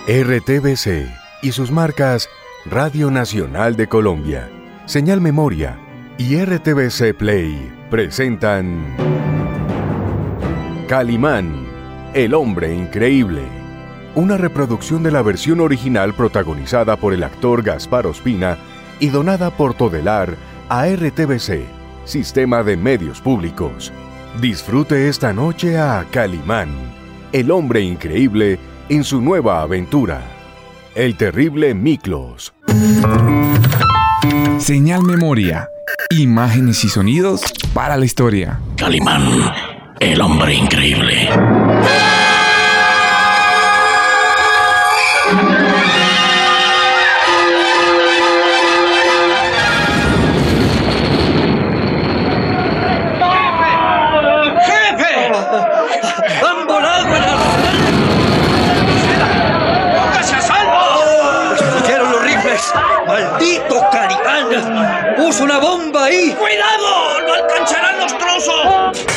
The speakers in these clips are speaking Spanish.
RTBC y sus marcas Radio Nacional de Colombia, Señal Memoria y RTBC Play presentan Calimán, el hombre increíble. Una reproducción de la versión original protagonizada por el actor Gaspar Ospina y donada por Todelar a RTBC, Sistema de Medios Públicos. Disfrute esta noche a Calimán, el hombre increíble en su nueva aventura, el terrible Miklos. Señal Memoria, imágenes y sonidos para la historia. Calimán, el hombre increíble. ¡Maldito Calimán! ¡Puso una bomba ahí! ¡Cuidado! ¡No alcanzarán los trozos!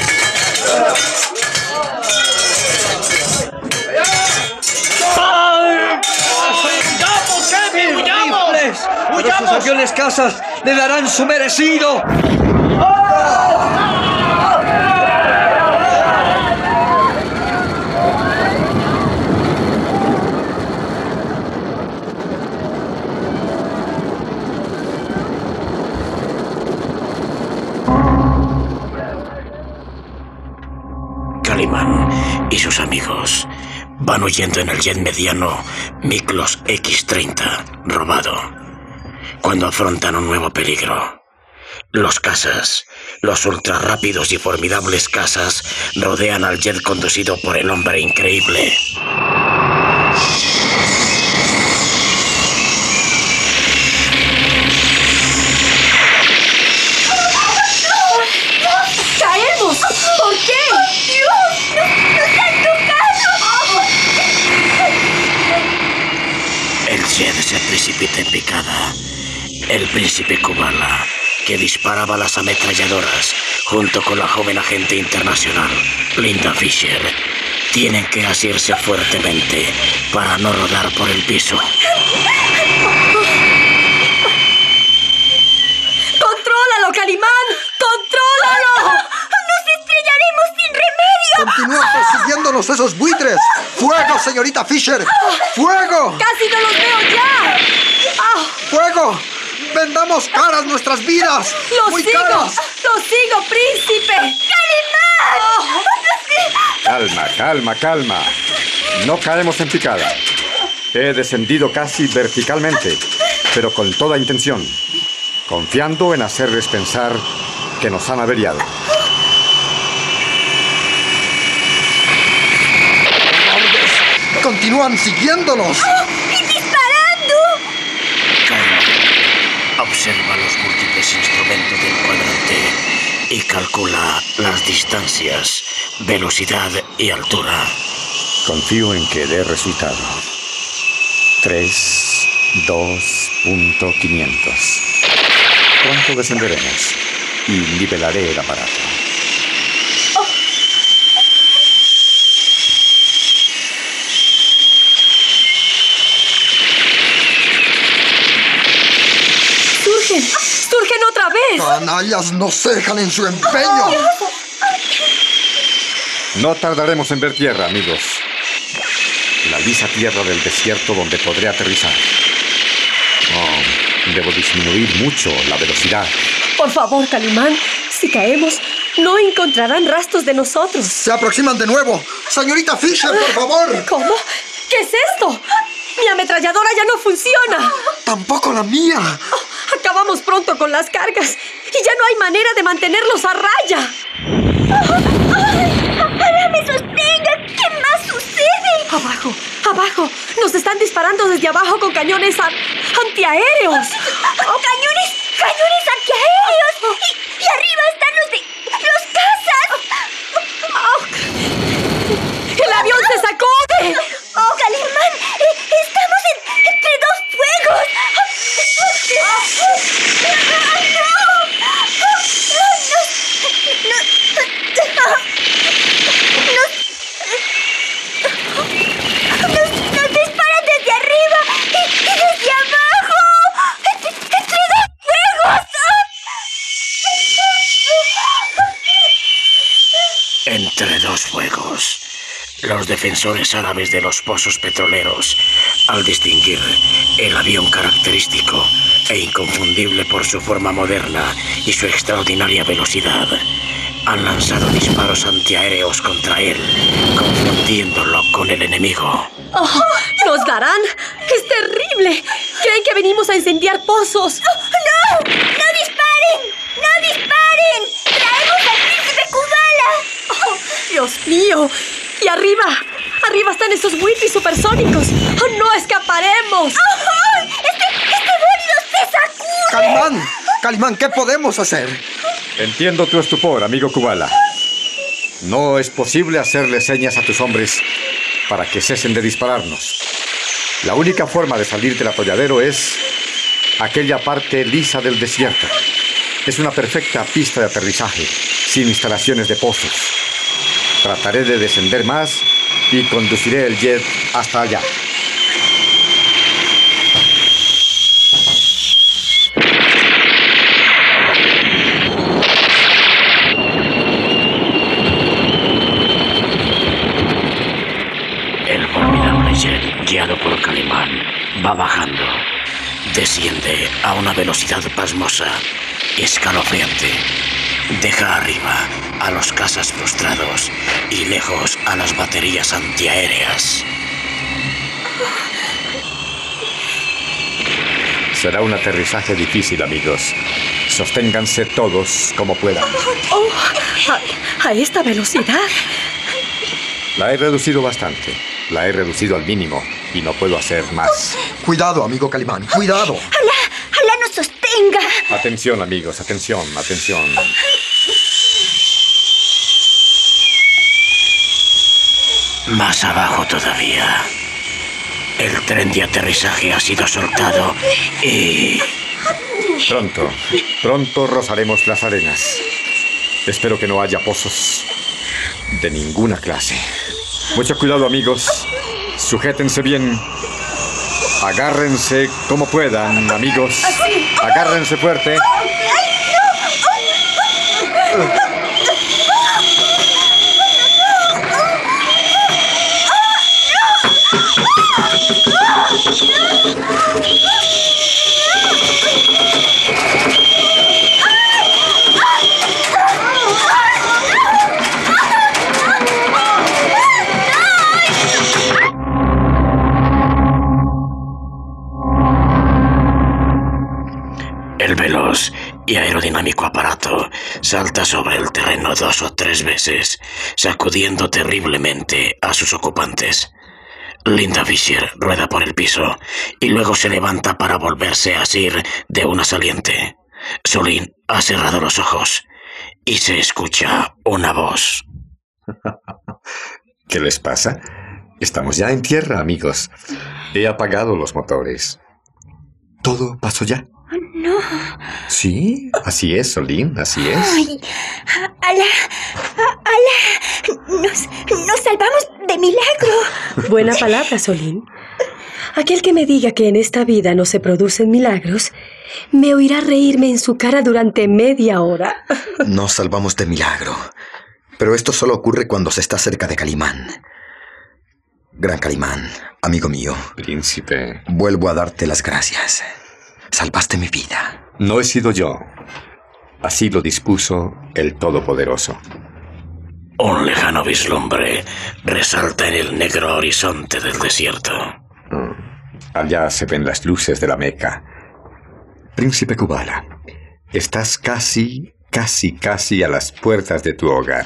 ¡Huyamos, Kevin! ¡Huyamos! Pero sus aviones cazas le darán su merecido. Calimán y sus amigos van huyendo en el jet mediano Miklos X-30 robado, cuando afrontan un nuevo peligro. Los cazas, los ultrarrápidos y formidables cazas, rodean al jet conducido por el hombre increíble. ¡Caemos! ¿Por qué? ¡Dios! ¡Nos han tocado! El jet se precipita en picada. El príncipe Kubala, que disparaba las ametralladoras junto con la joven agente internacional, Linda Fisher, tienen que asirse fuertemente para no rodar por el piso. ¡Contrólalo, Calimán! ¡Contrólalo! ¡Nos estrellaremos sin remedio! ¡Continúan persiguiéndonos esos buitres! ¡Fuego, señorita Fisher! ¡Fuego! ¡Casi no los veo ya! ¡Fuego! ¡Vendamos caras nuestras vidas! ¡Muy caras! ¡Lo sigo, príncipe! ¡Calimán! Calma. No caemos en picada. He descendido casi verticalmente, pero con toda intención, confiando en hacerles pensar que nos han averiado. ¡Continúan siguiéndonos! ¡Y disparando! Calimán observa los múltiples instrumentos del cuadrante y calcula las distancias, velocidad y altura. Confío en que dé resultado. 3.500. Pronto descenderemos y nivelaré el aparato. ¡Surgen otra vez! ¡Canallas, no cejan en su empeño! No tardaremos en ver tierra, amigos. La lisa tierra del desierto donde podré aterrizar. Debo disminuir mucho la velocidad. Por favor, Calimán, si caemos, no encontrarán rastros de nosotros. ¡Se aproximan de nuevo! ¡Señorita Fisher, por favor! ¿Cómo? ¿Qué es esto? ¡Mi ametralladora ya no funciona! ¡Tampoco la mía! Acabamos pronto con las cargas y ya no hay manera de mantenerlos a raya. ¡Ojalá me sostenga! ¿Qué más sucede? Abajo. Nos están disparando desde abajo con cañones antiaéreos. ¡Cañones antiaéreos! Y arriba están los cazas. ¡El avión se sacode! ¡Oh, Calimán! ¡Estamos entre dos fuegos! ¡Nos disparan desde Los defensores árabes de los pozos petroleros, al distinguir el avión característico e inconfundible por su forma moderna y su extraordinaria velocidad, han lanzado disparos antiaéreos contra él, confundiéndolo con el enemigo. ¡Oh! ¡Nos darán! ¡Es terrible! ¿Creen que venimos a incendiar pozos? ¡No! ¡No disparen! ¡No disparen! ¡Traemos al príncipe Kubala! ¡Oh, Dios mío! ¡Y arriba! ¡Arriba están esos buitres supersónicos! ¡Oh, no escaparemos! ¡Oh! ¡Este bólido se sacude! Calimán, Calimán, ¿qué podemos hacer? Entiendo tu estupor, amigo Kubala. No es posible hacerle señas a tus hombres para que cesen de dispararnos. La única forma de salir del atolladero es aquella parte lisa del desierto. Es una perfecta pista de aterrizaje, sin instalaciones de pozos. Trataré de descender más y conduciré el jet hasta allá. El formidable jet, guiado por Calimán, va bajando. Desciende a una velocidad pasmosa y escalofriante. Deja arriba a los cazas frustrados y lejos a las baterías antiaéreas. Será un aterrizaje difícil, amigos. Sosténganse todos como puedan. ¡Oh! ¿A esta velocidad? La he reducido bastante. La he reducido al mínimo y no puedo hacer más. Cuidado, amigo Calimán, cuidado. ¡Alá nos sostenga! Atención, amigos, atención, atención. Más abajo todavía. El tren de aterrizaje ha sido soltado y... Pronto rozaremos las arenas. Espero que no haya pozos de ninguna clase. Mucho cuidado, amigos. Sujétense bien. Agárrense como puedan, amigos. Agárrense fuerte. El veloz y aerodinámico aparato salta sobre el terreno 2 o 3 veces, sacudiendo terriblemente a sus ocupantes. Linda Fisher rueda por el piso y luego se levanta para volverse a asir de una saliente. Solín ha cerrado los ojos y se escucha una voz. ¿Qué les pasa? Estamos ya en tierra, amigos. He apagado los motores. ¿Todo pasó ya? No. Sí, así es, Solín, así es. Ay, Alá. Nos salvamos de milagro. Buena palabra, Solín. Aquel que me diga que en esta vida no se producen milagros, me oirá reírme en su cara durante media hora. Nos salvamos de milagro. Pero esto solo ocurre cuando se está cerca de Calimán. Gran Calimán, amigo mío. Príncipe. Vuelvo a darte las gracias. Salvaste mi vida. No he sido yo. Así lo dispuso el Todopoderoso. Un lejano vislumbre resalta en el negro horizonte del desierto. Allá se ven las luces de la Meca. Príncipe Kubala, estás casi a las puertas de tu hogar.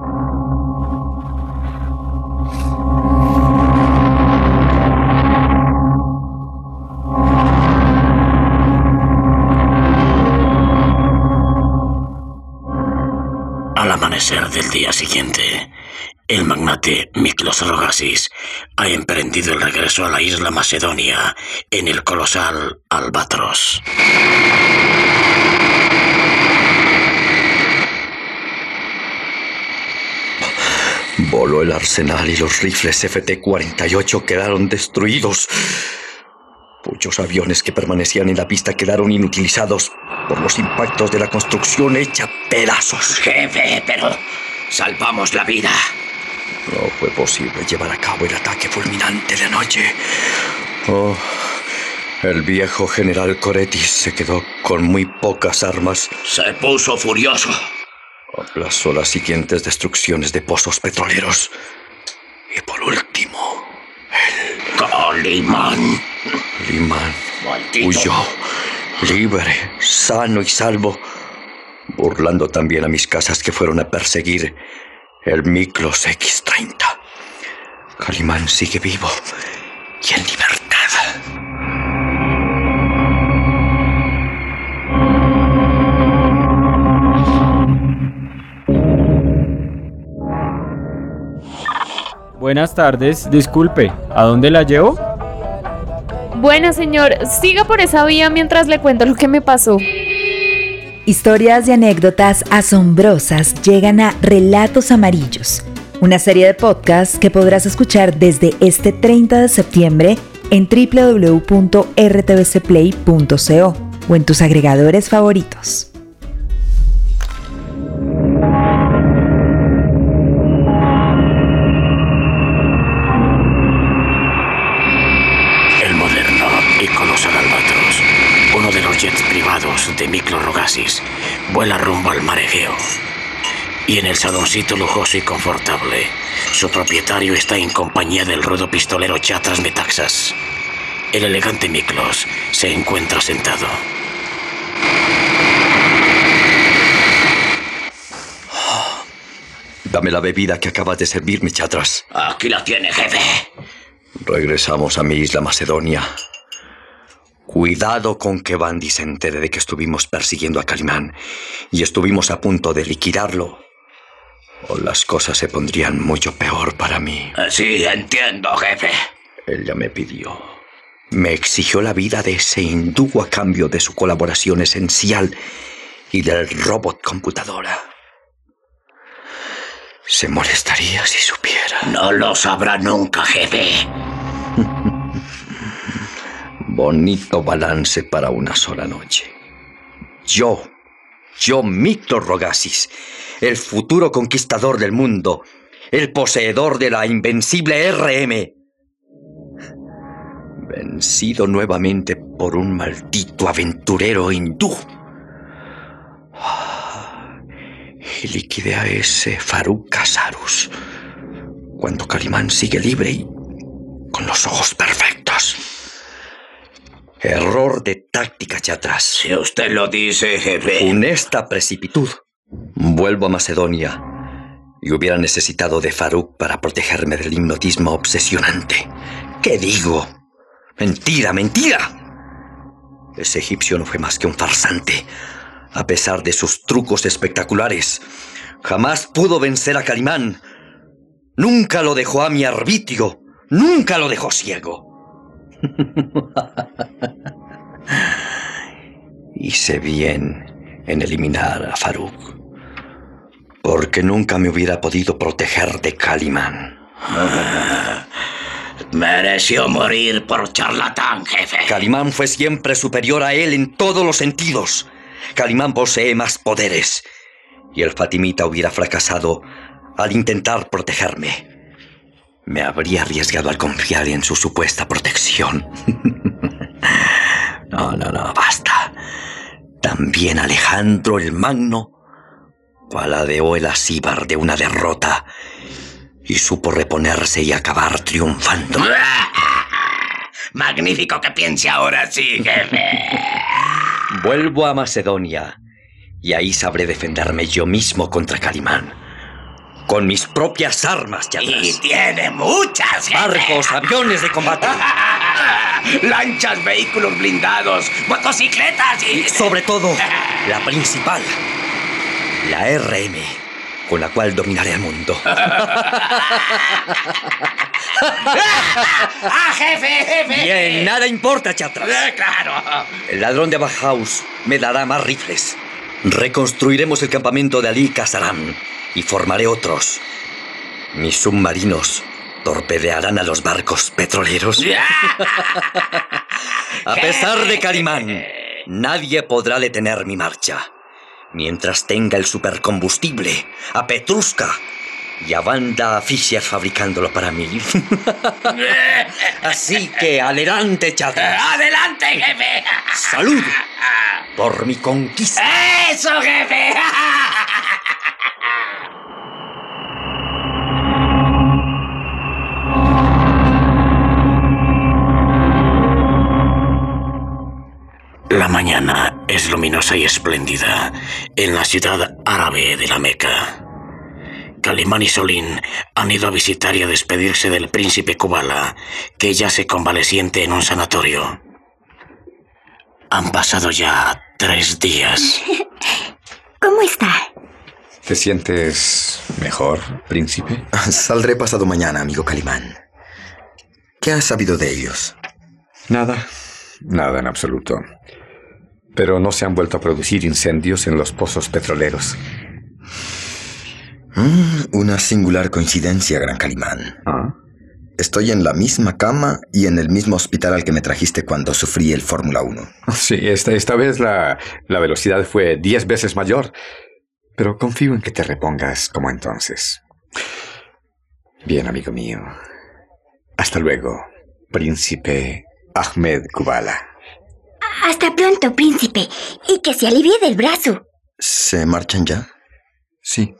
Al amanecer del día siguiente, el magnate Miklos Rogasis ha emprendido el regreso a la isla Macedonia en el colosal Albatros. Voló el arsenal y los rifles FT-48 quedaron destruidos. Muchos aviones que permanecían en la pista quedaron inutilizados por los impactos de la construcción hecha pedazos. Jefe, pero salvamos la vida. No fue posible llevar a cabo el ataque fulminante de anoche. Oh, el viejo general Coretis se quedó con muy pocas armas. Se puso furioso. Aplazó las siguientes destrucciones de pozos petroleros. Y por último, Calimán. Calimán huyó, libre, sano y salvo, burlando también a mis casas que fueron a perseguir el Miklos X-30. Calimán sigue vivo y en libertad. Buenas tardes, disculpe, ¿a dónde la llevo? Bueno, señor, siga por esa vía mientras le cuento lo que me pasó. Historias y anécdotas asombrosas llegan a Relatos Amarillos, una serie de podcasts que podrás escuchar desde este 30 de septiembre en www.rtvcplay.co o en tus agregadores favoritos. Uno de los jets privados de Miklos Rogasis vuela rumbo al mar Egeo. Y en el saloncito lujoso y confortable, su propietario está en compañía del rudo pistolero Chatras Metaxas. El elegante Miklos se encuentra sentado. Dame la bebida que acabas de servirme, Chatras. Aquí la tiene, jefe. Regresamos a mi isla Macedonia. Cuidado con que Bandi se entere de que estuvimos persiguiendo a Calimán y estuvimos a punto de liquidarlo, o las cosas se pondrían mucho peor para mí. Sí, entiendo, jefe. Ella me pidió. Me exigió la vida de ese hindú a cambio de su colaboración esencial y del robot computadora. Se molestaría si supiera. No lo sabrá nunca, jefe. Bonito balance para una sola noche. Yo, Miklos Rogasis, el futuro conquistador del mundo, el poseedor de la invencible RM, vencido nuevamente por un maldito aventurero hindú. Y liquidé a ese Faruk Kasarus cuando Calimán sigue libre y con los ojos perfectos. Error de táctica, Chatras. Si usted lo dice, jefe. Funesta precipitud. Vuelvo a Macedonia y hubiera necesitado de Faruk para protegerme del hipnotismo obsesionante. ¿Qué digo? Mentira, mentira. Ese egipcio no fue más que un farsante. A pesar de sus trucos espectaculares, jamás pudo vencer a Calimán. Nunca lo dejó a mi arbitrio. Nunca lo dejó ciego. Hice bien en eliminar a Faruk, porque nunca me hubiera podido proteger de Calimán. Mereció morir por charlatán, jefe. Calimán fue siempre superior a él en todos los sentidos. Calimán posee más poderes, y el Fatimita hubiera fracasado al intentar protegerme. Me habría arriesgado al confiar en su supuesta protección. No, basta. También Alejandro el Magno paladeó el acíbar de una derrota y supo reponerse y acabar triunfando. Magnífico que piense ahora sí, jefe. Vuelvo a Macedonia y ahí sabré defenderme yo mismo contra Calimán. Con mis propias armas, Chatras. Y tiene muchas, jefe. Barcos, aviones de combate. Lanchas, vehículos blindados, motocicletas y... sobre todo, la principal. La RM, con la cual dominaré el mundo. Jefe! Bien, nada importa, Chatras. ¡Claro! El ladrón de Bauhaus me dará más rifles. Reconstruiremos el campamento de Ali Kasaram y formaré otros. Mis submarinos torpedearán a los barcos petroleros. A pesar de Calimán, nadie podrá detener mi marcha. Mientras tenga el supercombustible, a Petrushka, y a Wanda Fisher fabricándolo para mí. Así que adelante, chatas. ¡Adelante, jefe! ¡Salud! Por mi conquista. ¡Eso, jefe! La mañana es luminosa y espléndida en la ciudad árabe de la Meca. Calimán y Solín han ido a visitar y a despedirse del príncipe Kubala, que yace convaleciente en un sanatorio. Han pasado ya 3 días. ¿Cómo está? ¿Te sientes mejor, príncipe? Saldré pasado mañana, amigo Calimán. ¿Qué has sabido de ellos? Nada en absoluto. Pero no se han vuelto a producir incendios en los pozos petroleros. Una singular coincidencia, Gran Calimán. ¿Ah? Estoy en la misma cama y en el mismo hospital al que me trajiste cuando sufrí el Fórmula 1. Sí, esta vez la velocidad fue 10 veces mayor. Pero confío en que te repongas como entonces. Bien, amigo mío. Hasta luego, príncipe Ahmed Kubala. Hasta pronto, príncipe. Y que se alivie del brazo. ¿Se marchan ya? Sí.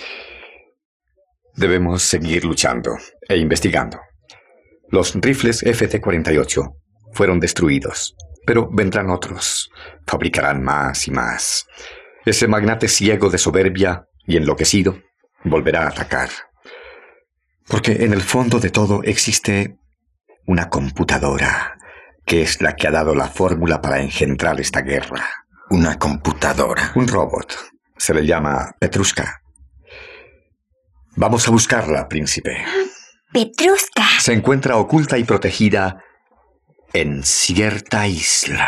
Debemos seguir luchando e investigando. Los rifles FT-48 fueron destruidos, pero vendrán otros. Fabricarán más y más. Ese magnate ciego de soberbia y enloquecido volverá a atacar. Porque en el fondo de todo existe una computadora que es la que ha dado la fórmula para engendrar esta guerra. ¿Una computadora? Un robot. Se le llama Petrushka. Vamos a buscarla, príncipe. Petrushka. Se encuentra oculta y protegida en cierta isla.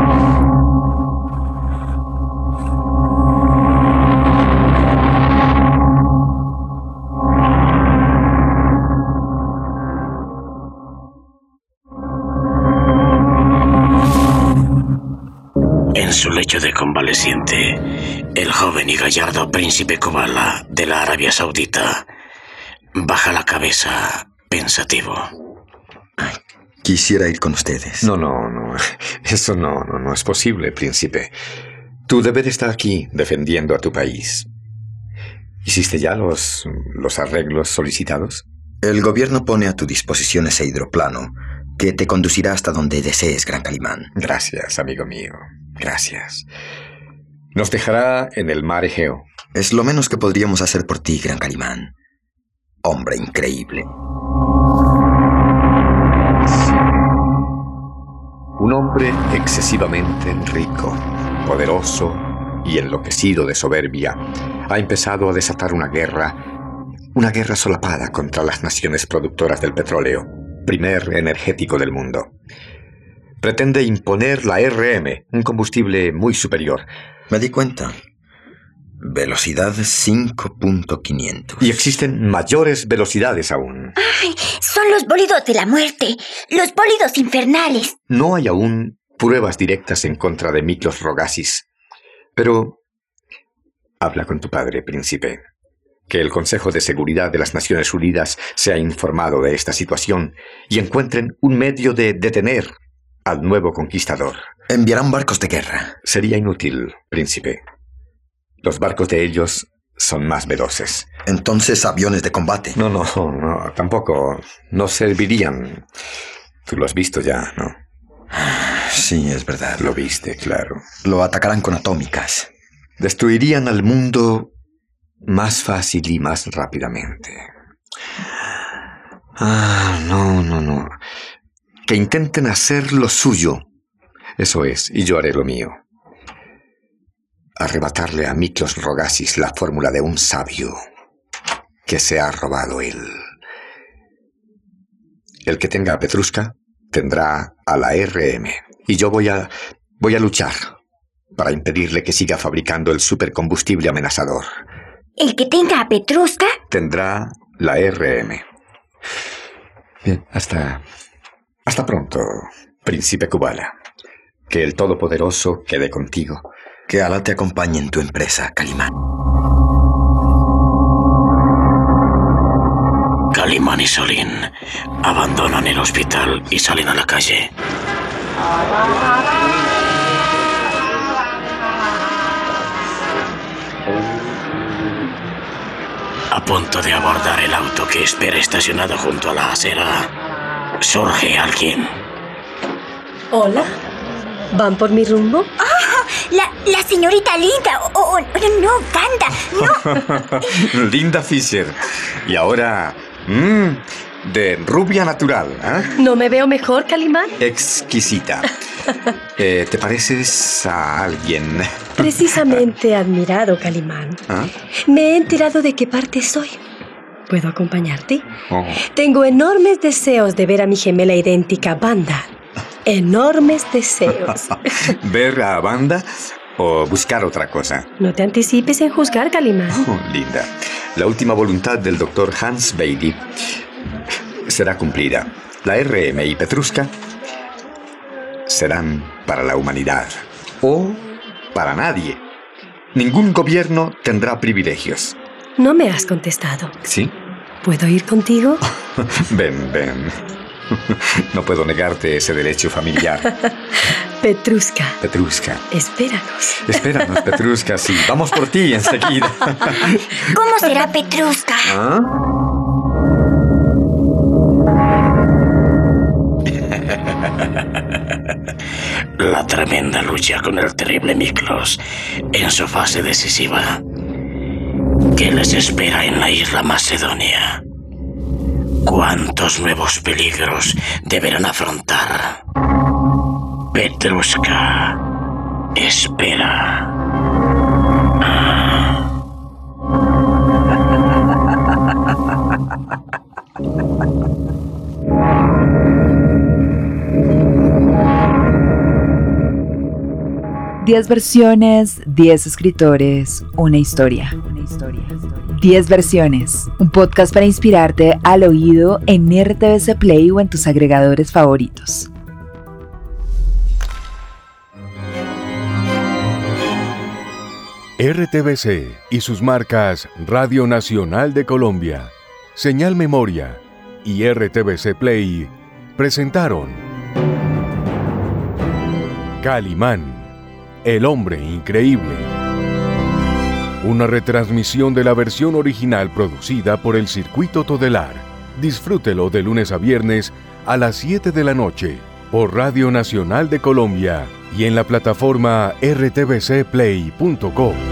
En su lecho de convaleciente, el joven y gallardo príncipe Kubala de la Arabia Saudita baja la cabeza pensativo. Quisiera ir con ustedes. No. Eso no es posible, príncipe. Tú debes estar aquí defendiendo a tu país. ¿Hiciste ya los arreglos solicitados? El gobierno pone a tu disposición ese hidroplano que te conducirá hasta donde desees, Gran Calimán. Gracias, amigo mío. Gracias. Nos dejará en el mar Egeo. Es lo menos que podríamos hacer por ti, Gran Calimán. Hombre increíble. Un hombre excesivamente rico, poderoso y enloquecido de soberbia, ha empezado a desatar una guerra solapada contra las naciones productoras del petróleo, primer energético del mundo. Pretende imponer la RM, un combustible muy superior. Me di cuenta. Velocidad 5.500. Y existen mayores velocidades aún. ¡Ay! Son los bólidos de la muerte. Los bólidos infernales. No hay aún pruebas directas en contra de Miklos Rogasis. Pero habla con tu padre, príncipe. Que el Consejo de Seguridad de las Naciones Unidas sea informado de esta situación y encuentren un medio de detener al nuevo conquistador. Enviarán barcos de guerra. Sería inútil, príncipe. Los barcos de ellos son más veloces. Entonces, aviones de combate. No, tampoco. No servirían. Tú lo has visto ya, ¿no? Sí, es verdad. Lo viste, claro. Lo atacarán con atómicas. Destruirían al mundo más fácil y más rápidamente. No. Que intenten hacer lo suyo. Eso es, y yo haré lo mío. Arrebatarle a Miklos Rogasis la fórmula de un sabio que se ha robado él. El que tenga a Petrushka tendrá a la RM. Y yo voy a luchar para impedirle que siga fabricando el supercombustible amenazador. ¿El que tenga a Petrushka? Tendrá la RM. Bien, hasta pronto, príncipe Kubala. Que el Todopoderoso quede contigo. Que Alá te acompañe en tu empresa, Calimán. Calimán y Solín abandonan el hospital y salen a la calle. A punto de abordar el auto que espera estacionado junto a la acera, surge alguien. Hola. ¿Van por mi rumbo? Oh, la señorita Linda. No, Wanda, no. Linda Fisher. Y ahora... de rubia natural, ¿eh? ¿No me veo mejor, Calimán? Exquisita. ¿Te pareces a alguien? Precisamente admirado, Calimán. ¿Ah? Me he enterado de qué parte soy. ¿Puedo acompañarte? Oh. Tengo enormes deseos de ver a mi gemela idéntica, Wanda. Enormes deseos. ¿Ver a Wanda o buscar otra cosa? No te anticipes en juzgar, Calimán. Oh, Linda, la última voluntad del doctor Hans Bailey será cumplida. La RM y Petrushka serán para la humanidad o para nadie. Ningún gobierno tendrá privilegios. No me has contestado. ¿Sí? ¿Puedo ir contigo? Ven. No puedo negarte ese derecho familiar. Petrushka. Espéranos, Petrushka, sí. Vamos por ti enseguida. ¿Cómo será Petrushka? ¿Ah? La tremenda lucha con el terrible Miklos en su fase decisiva. ¿Qué les espera en la isla Macedonia? ¿Cuántos nuevos peligros deberán afrontar? Petrushka espera. 10 versiones, 10 escritores, una historia. 10 versiones, un podcast para inspirarte al oído en RTVC Play o en tus agregadores favoritos. RTVC y sus marcas Radio Nacional de Colombia, Señal Memoria y RTVC Play presentaron Calimán, el hombre increíble. Una retransmisión de la versión original producida por el Circuito Todelar. Disfrútelo de lunes a viernes a las 7 de la noche por Radio Nacional de Colombia y en la plataforma rtvcplay.co.